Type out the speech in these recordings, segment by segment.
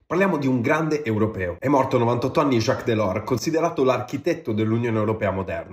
Parliamo di un grande europeo. È morto a 98 anni Jacques Delors, considerato l'architetto dell'Unione Europea moderna.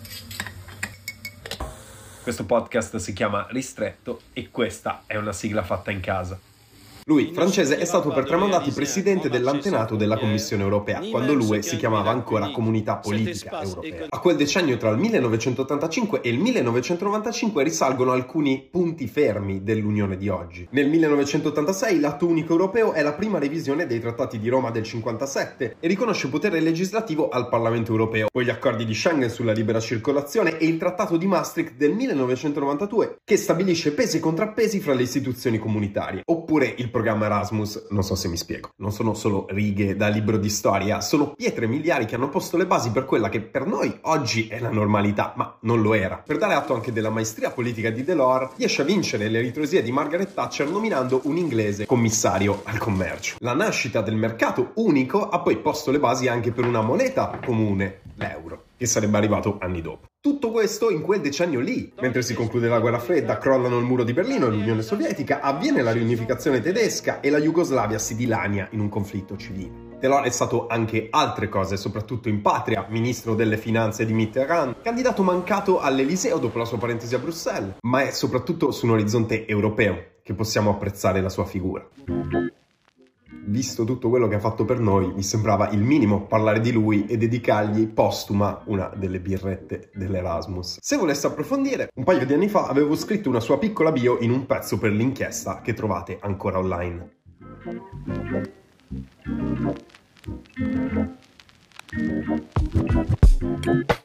Questo podcast si chiama Ristretto e questa è una sigla fatta in casa. Lui, francese, è stato per 3 mandati presidente dell'antenato della Commissione Europea, quando l'UE si chiamava ancora Comunità Politica Europea. A quel decennio tra il 1985 e il 1995 risalgono alcuni punti fermi dell'Unione di oggi. Nel 1986 l'atto unico europeo è la prima revisione dei trattati di Roma del 57 e riconosce potere legislativo al Parlamento europeo, poi gli accordi di Schengen sulla libera circolazione e il trattato di Maastricht del 1992 che stabilisce pesi e contrappesi fra le istituzioni comunitarie, oppure il programma Erasmus. Non so se mi spiego. Non sono solo righe da libro di storia, sono pietre miliari che hanno posto le basi per quella che per noi oggi è la normalità, ma non lo era. Per dare atto anche della maestria politica di Delors, riesce a vincere le ritrosie di Margaret Thatcher nominando un inglese commissario al commercio. La nascita del mercato unico ha poi posto le basi anche per una moneta comune, l'euro, che sarebbe arrivato anni dopo. Tutto questo in quel decennio lì, mentre si conclude la guerra fredda, crollano il muro di Berlino e l'Unione Sovietica, avviene la riunificazione tedesca e la Jugoslavia si dilania in un conflitto civile. Delors è stato anche altre cose, soprattutto in patria, ministro delle finanze di Mitterrand, candidato mancato all'Eliseo dopo la sua parentesi a Bruxelles, ma è soprattutto su un orizzonte europeo che possiamo apprezzare la sua figura. Visto tutto quello che ha fatto per noi, mi sembrava il minimo parlare di lui e dedicargli postuma una delle birrette dell'Erasmus. Se volesse approfondire, un paio di anni fa avevo scritto una sua piccola bio in un pezzo per l'inchiesta che trovate ancora online.